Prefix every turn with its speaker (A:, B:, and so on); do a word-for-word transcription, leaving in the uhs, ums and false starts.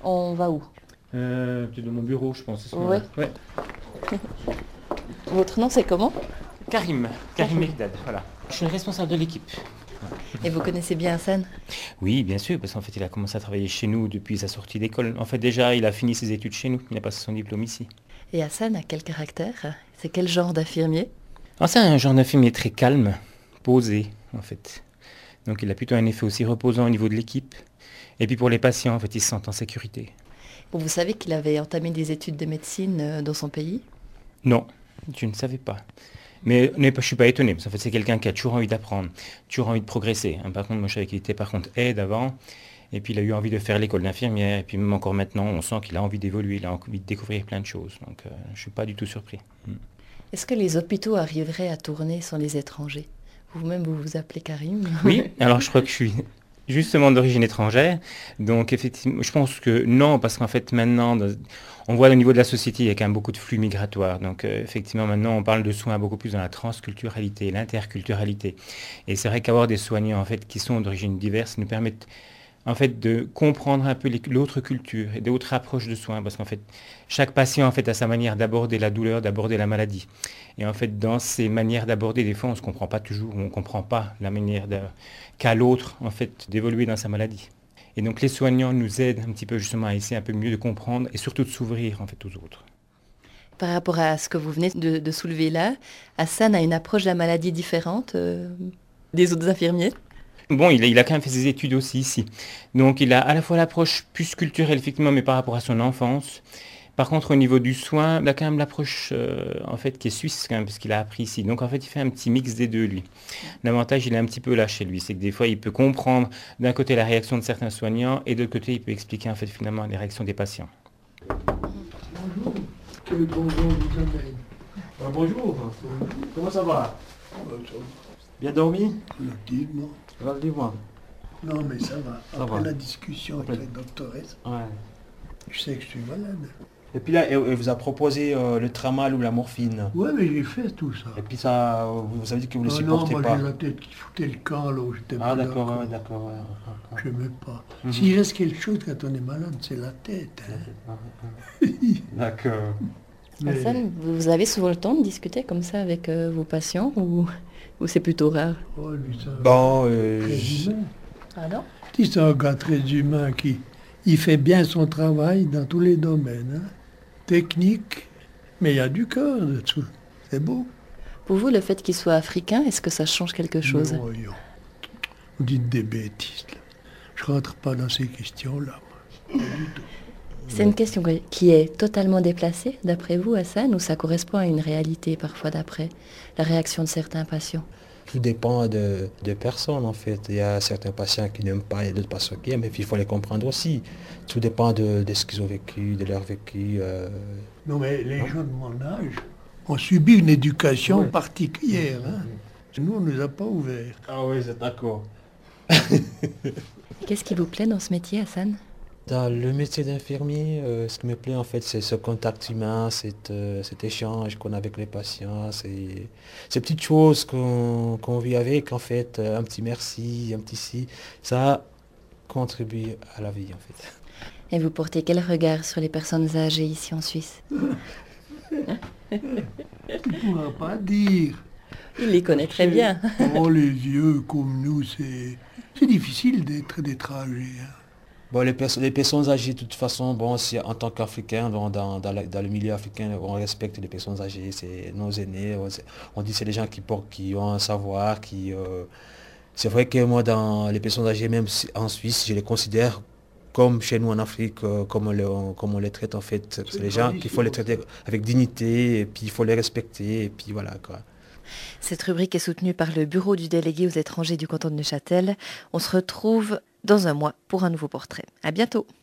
A: On va où?
B: Euh, peut-être dans mon bureau, je pense.
A: Ouais.
B: Ouais.
A: Votre nom, c'est comment?
B: Karim, Karim Mekdad, voilà. Je suis le responsable de l'équipe.
A: Et vous connaissez bien Hassan?
B: Oui, bien sûr, parce qu'en fait, il a commencé à travailler chez nous depuis sa sortie d'école. En fait, déjà, il a fini ses études chez nous. Il a passé son diplôme ici.
A: Et Hassan a quel caractère? C'est quel genre d'infirmier?
B: Ah, c'est un genre d'infirmier très calme, posé, en fait. Donc, il a plutôt un effet aussi reposant au niveau de l'équipe. Et puis pour les patients, en fait, ils se sentent en sécurité.
A: Bon, vous savez qu'il avait entamé des études de médecine euh, dans son pays?
B: Non, je ne savais pas. Mais je ne suis pas étonné, parce qu'en fait, c'est quelqu'un qui a toujours envie d'apprendre, toujours envie de progresser. Hein, par contre, moi, je savais qu'il était par contre aide avant, et puis il a eu envie de faire l'école d'infirmière, et puis même encore maintenant, on sent qu'il a envie d'évoluer, il a envie de découvrir plein de choses. Donc, euh, je ne suis pas du tout surpris. Mm.
A: Est-ce que les hôpitaux arriveraient à tourner sans les étrangers? Vous-même, vous vous appelez Karim?
B: Oui, alors je crois que je suis justement d'origine étrangère, donc effectivement, je pense que non, parce qu'en fait, maintenant, dans- on voit au niveau de la société, il y a quand même beaucoup de flux migratoires. Donc, euh, effectivement, maintenant, on parle de soins beaucoup plus dans la transculturalité, l'interculturalité. Et c'est vrai qu'avoir des soignants, en fait, qui sont d'origine diverse, nous permettent, en fait, de comprendre un peu les- l'autre culture et d'autres approches de soins. Parce qu'en fait, chaque patient, en fait, a sa manière d'aborder la douleur, d'aborder la maladie. Et en fait, dans ces manières d'aborder, des fois, on ne se comprend pas toujours, on ne comprend pas la manière de- qu'a l'autre, en fait, d'évoluer dans sa maladie. Et donc les soignants nous aident un petit peu justement à essayer un peu mieux de comprendre et surtout de s'ouvrir en fait aux autres.
A: Par rapport à ce que vous venez de, de soulever là, Hassan a une approche de la maladie différente euh, des autres infirmiers?
B: Bon, il a, il a quand même fait ses études aussi ici. Donc il a à la fois l'approche plus culturelle effectivement, mais par rapport à son enfance. Par contre, au niveau du soin, il a quand même l'approche euh, en fait qui est suisse quand même, parce qu'il a appris ici. Donc en fait, il fait un petit mix des deux, lui. L'avantage, il est un petit peu là chez lui, c'est que des fois, il peut comprendre d'un côté la réaction de certains soignants et de l'autre côté, il peut expliquer en fait finalement les réactions des patients.
C: Bonjour, quel bonjour vous amène.
D: Ah, bonjour, comment ça va?
C: Euh, ça
D: Bien dormi?
C: va relativement.
D: Alors, dis-moi.
C: Non, mais ça va.
D: Ça
C: Après
D: va.
C: la discussion avec
D: Après-
C: la doctoresse,
D: Ouais.
C: je sais que je suis malade.
D: Et puis là, elle, elle vous a proposé euh, le tramal ou la morphine.
C: Ouais, mais j'ai fait tout ça.
D: Et puis ça, euh, vous vous avez dit que vous ne le
C: Ah non,
D: supportez
C: moi
D: pas.
C: j'ai la tête qui foutait le camp là où j'étais
D: Ah
C: pas
D: d'accord, ouais, d'accord. Ouais, ouais,
C: Je n'aimais pas.
D: Mhm.
C: S'il reste quelque chose quand on est malade, c'est la tête. Hein.
D: ouais. D'accord.
C: Mais-
A: Hassan, vous avez souvent le temps de discuter comme ça avec euh, vos patients ou, ou c'est plutôt rare?
C: Oh, lui, ça,
D: Bon, euh,
C: très
D: je-
C: humain.
A: Ah non?
C: Si c'est un gars très humain qui il fait bien son travail dans tous les domaines. Hein. Technique, mais il y a du cœur dessous. C'est beau.
A: Pour vous, le fait qu'il soit africain, est-ce que ça change quelque chose?
C: Non, yo. Vous dites des bêtises. Là. Je rentre pas dans ces questions-là. moi. Pas du tout.
A: C'est une question que- qui est totalement déplacée, d'après vous, Hassan, ou ça correspond à une réalité parfois d'après la réaction de certains patients?
D: tout dépend de, de personnes en fait. Il y a certains patients qui n'aiment pas, il y a d'autres patients qui aiment, et puis il faut les comprendre aussi. Tout dépend de, de ce qu'ils ont vécu, de leur vécu. euh.
C: Non, mais les gens de mon âge ont subi une éducation
D: Ouais.
C: particulière. Hein. Nous, on ne nous a pas ouverts.
D: Ah oui, c'est d'accord.
A: Qu'est-ce qui vous plaît dans ce métier, Hassan?
D: Dans le métier d'infirmier, euh, ce qui me plaît en fait, c'est ce contact humain, cet, euh, cet échange qu'on a avec les patients, c'est ces petites choses qu'on qu'on vit avec en fait, euh, un petit merci, un petit si, ça contribue à la vie en fait.
A: Et vous portez quel regard sur les personnes âgées ici en Suisse?
C: Tu ne pourras pas dire.
A: Il les connaît très bien.
C: Oh, les vieux comme nous, c'est c'est difficile d'être d'être âgé. Hein.
D: Bon, les, perso- les personnes âgées, de toute façon, bon, si, en tant qu'Africain, dans, dans, dans, la- dans le milieu africain, on respecte les personnes âgées, c'est nos aînés, on, c'est- on dit que c'est les gens qui portent, qui ont un savoir, qui... euh, c'est vrai que moi, dans les personnes âgées, même si- en Suisse, je les considère comme chez nous en Afrique, euh, comme on les, on- comme on les traite en fait. C'est les gens qu'il faut les traiter avec dignité, et puis il faut les respecter, et puis voilà quoi.
A: Cette rubrique est soutenue par le bureau du délégué aux étrangers du canton de Neuchâtel. On se retrouve dans un mois pour un nouveau portrait. À bientôt.